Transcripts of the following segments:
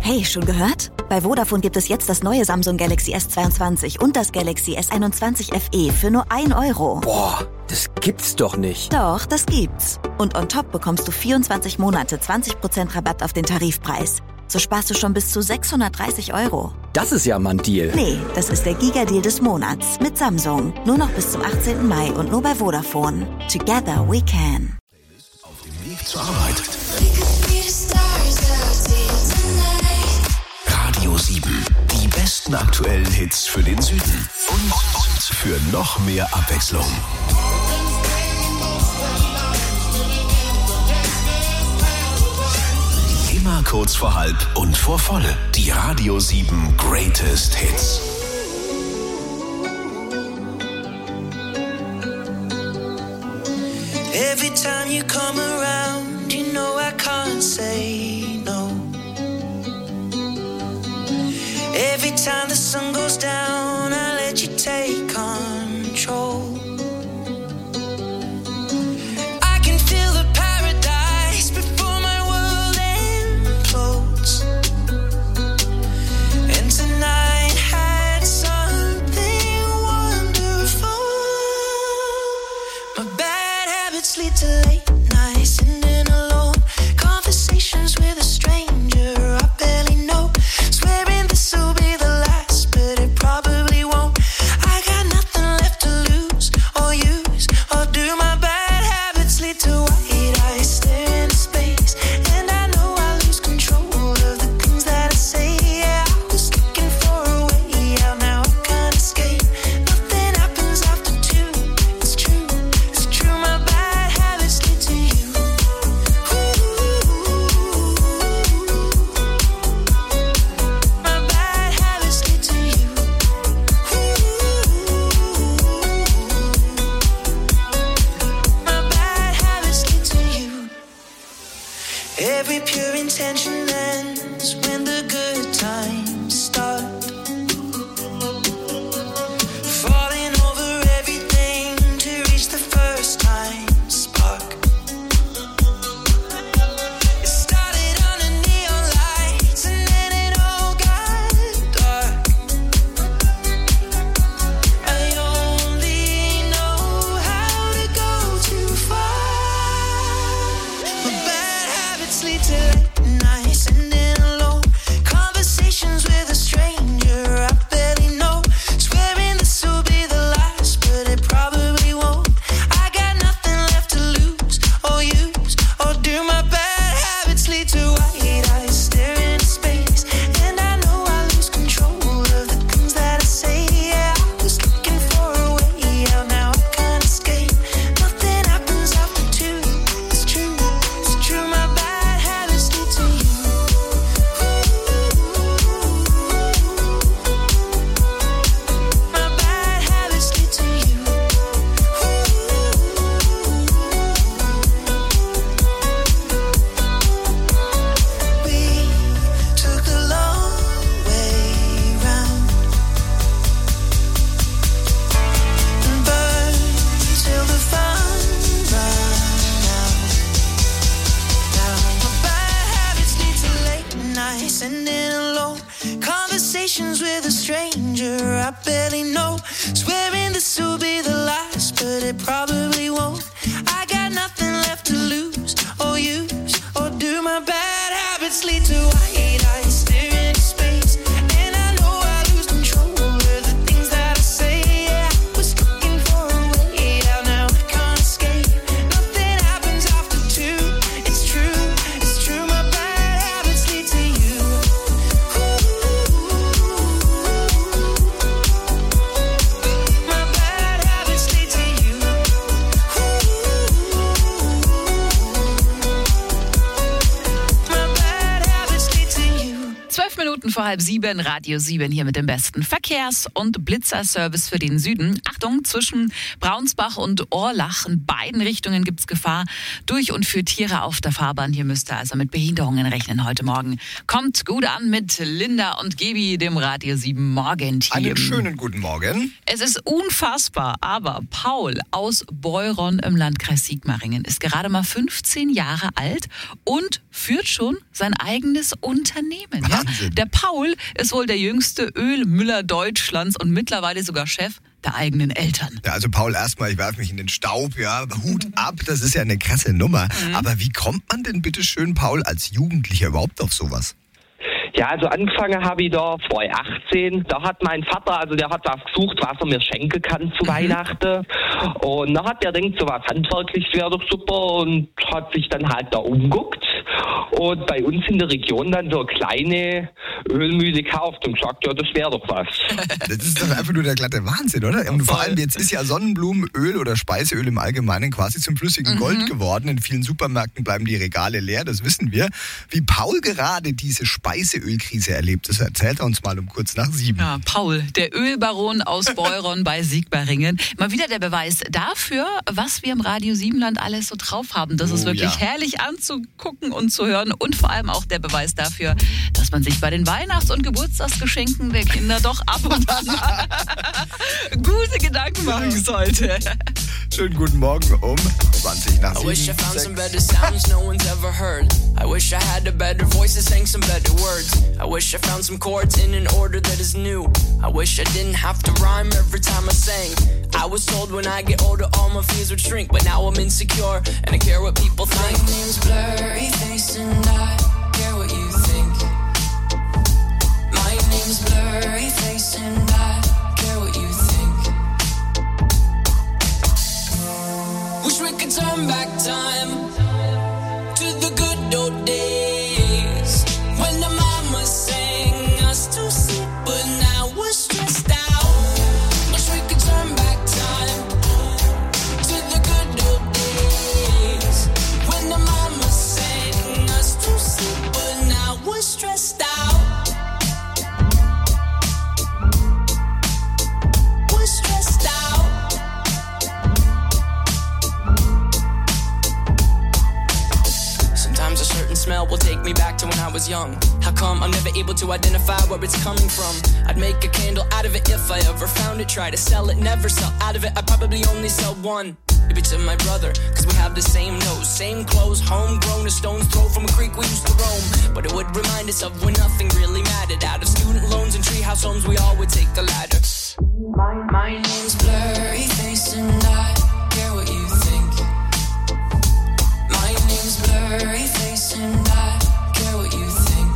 Hey, schon gehört? Bei Vodafone gibt es jetzt das neue Samsung Galaxy S22 und das Galaxy S21 FE für nur 1 Euro. Boah, das gibt's doch nicht. Doch, das gibt's. Und on top bekommst du 24 Monate 20% Rabatt auf den Tarifpreis. So sparst du schon bis zu 630 Euro. Das ist ja mal ein Deal. Nee, das ist der Giga-Deal des Monats mit Samsung. Nur noch bis zum 18. Mai und nur bei Vodafone. Together we can. Auf dem Weg zur Arbeit. Radio 7. Die besten aktuellen Hits für den Süden. Und für noch mehr Abwechslung. Immer kurz vor halb und vor voll. Die Radio 7 Greatest Hits. Every time you come around, you know I can't say no. Every time the sun goes down, I let you take control. I can feel the paradise before my world implodes. And tonight had something wonderful. My bad habits lead to late nights, sitting alone. Conversations with a stranger I barely know. Swearing this will be the last, but it probably won't. I got nothing left to lose or use or do. My bad habits lead to white eyes staring into space, and I know I lose control of the things that I say. Yeah, I was looking for a way out, now I can't escape. Nothing happens after 2. It's true, it's true. My bad habits lead to you. My bad habits lead to you. My bad habits lead to you. Every pure intention ends when the good times start. Falling over everything to reach the first time spark. It started under neon lights and then it all got dark. I only know how to go too far. My bad habits lead to late nights, sitting alone. Conversations with a stranger I barely know. Swearing this will be the last, but it probably won't. I got nothing left to lose or use or do. My bad habits lead to white eyes staring into space, and I know I lose control of the things that I say. Yeah, I was looking for a way out, now I can't escape. Nothing happens after 2. It's true, it's true. My bad habits lead to you. My bad habits lead to you. We took the long way round and burned till the fun ran out. Now my bad habits lead to late nights, sitting alone. Conversations with a stranger I barely know. Swearing this will be the last, but it probably won't. I got nothing left to lose or use or do. My bad habits lead to white eyes staring into space, and I know I lose control of the things that I say. Yeah, I was looking for a way out, now I can't escape. Nothing happens after 2. It's true, it's true. My bad habits lead to you. My bad habits lead to you. My bad habits lead to you. 12 Minuten vor 6:30, Radio 7 hier mit dem besten Verkehrs- und Blitzerservice für den Süden. Achtung, zwischen Braunsbach und Orlach in beiden Richtungen gibt's Gefahr durch und für Tiere auf der Fahrbahn. Hier müsst ihr also mit Behinderungen rechnen heute Morgen. Kommt gut an mit Linda und Gebi, dem Radio 7 Morgenteam. Einen schönen guten Morgen. Es ist unfassbar, aber Paul aus Beuron im Landkreis Sigmaringen ist gerade mal 15 Jahre alt und führt schon sein eigenes Unternehmen. Ja? Der Paul ist wohl der jüngste Ölmüller Deutschlands und mittlerweile sogar Chef der eigenen Eltern. Ja, also Paul, erstmal, ich werfe mich in den Staub, ja, Hut ab, das ist ja eine krasse Nummer. Aber wie kommt man denn bitte schön, Paul, als Jugendlicher überhaupt auf sowas? Ja, also angefangen habe ich da vor 18. Da hat mein Vater, also der hat was gesucht, was er mir schenken kann zu Weihnachten. Und dann hat der gedacht, so was Handwerkliches wäre doch super und hat sich dann halt da umgeguckt. Und bei uns in der Region dann so eine kleine Ölmühle gekauft und gesagt, ja, das wäre doch was. Das ist doch einfach nur der glatte Wahnsinn, oder? Und vor allem jetzt ist ja Sonnenblumenöl oder Speiseöl im Allgemeinen quasi zum flüssigen Gold geworden. In vielen Supermärkten bleiben die Regale leer, das wissen wir. Wie Paul gerade diese Speiseölkrise erlebt, das erzählt er uns mal um kurz nach 7. Ja, Paul, der Ölbaron aus Beuron bei Sigmaringen. Mal wieder der Beweis dafür, was wir im Radio 7-Land alles so drauf haben. Das ist wirklich herrlich anzugucken und zu hören und vor allem auch der Beweis dafür, dass man sich bei den Weihnachts- und Geburtstagsgeschenken der Kinder doch ab und an gute Gedanken machen sollte. Schönen guten Morgen um 20 nach 7. I wish I found some better sounds no one's ever heard. I wish I had a better voice and sang some better words. I wish I found some chords in an order that is new. I wish I didn't have to rhyme every time I sang. I was told when I get older all my fears would shrink, but now I'm insecure and I care what people think. My name's Blurryface and I care what you think. My name's Blurryface and I care what you think. Wish we could turn back time to the good old days when the mama sang us to sleep, but now we're stressed out. Wish we could turn back time to the good old days when the mama sang us to sleep, but now we're stressed out. We're stressed out. Sometimes a certain smell will take me back to when I was young. How come I'm never able to identify where it's coming from? I'd make a candle out of it if I ever found it. Try to sell it, never sell out of it. I'd probably only sell one. Maybe to my brother, cause we have the same nose, same clothes, homegrown, a stone's throw from a creek we used to roam. But it would remind us of when nothing really mattered. Out of student loans and treehouse homes, we all would take the ladder. My name's Blurryface and I care what you think. My name's Blurryface and I care what you think.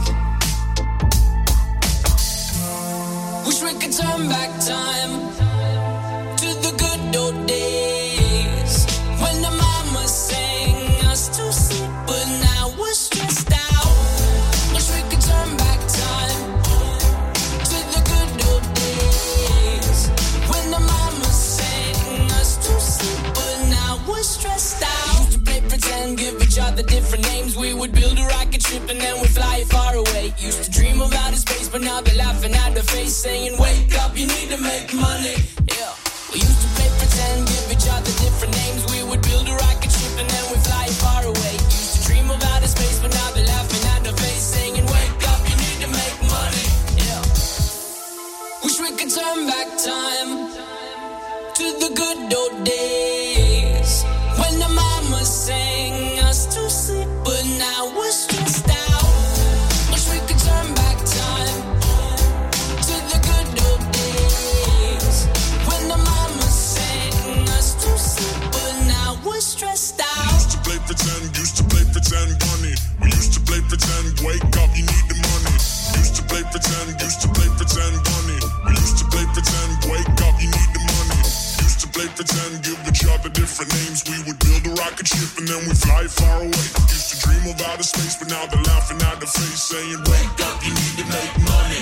Wish we could turn back time to the good old days when the mama sang us to sleep, but now we're stressed out. Wish we could turn back time to the good old days when the mama sang us to sleep, but now we're stressed out. Used to play pretend, give each other different names. We would build a rocket ship and then we'd fly far away. Used to dream of outer space, but now they're laughing at the face, saying, wake up, you need to make money. Yeah. We used to play pretend, give each other different names. We would build a rocket ship and then we'd fly far away. Used to dream of outer space, but now they're laughing at the face, saying, wake up, you need to make money. Yeah. Wish we could turn back time to the good old days when the mama sang us to sleep, but now we're stressed out. Wish we could turn back time to the good old days when the mama sang us to sleep, but now we're stressed out. Used to play pretend, bunny. We used to play pretend, wake up, you need the money. Used to play pretend, bunny. We used to play pretend, wake up, you need the money. Used to play pretend, give each other different names. We would build a rocket ship and then we fly far away. Used to dream of outer space, but now they're laughing at the face, saying, wake up, you need to make money.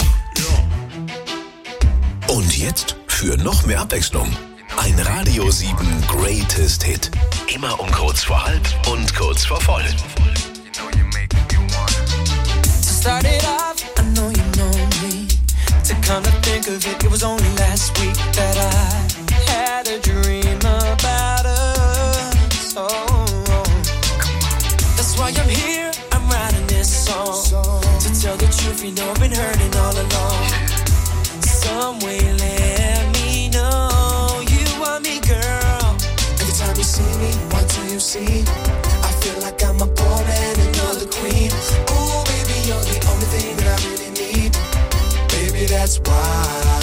Yeah. Und jetzt für noch mehr Abwechslung. Ein Radio 7 Greatest Hit. Immer um kurz vor 3 und kurz vor voll. To start it off, I know you know Come to think of it, it was only last week that I had a dream about us. Oh, that's why I'm here, I'm writing this song. To tell the truth, you know I've been hurting all along. Some way let me know you want me, girl. Every time you see me, what do you see? I feel like I'm a poor man and you're the queen. Ooh, baby, you're the only thing that I really need. Baby, that's why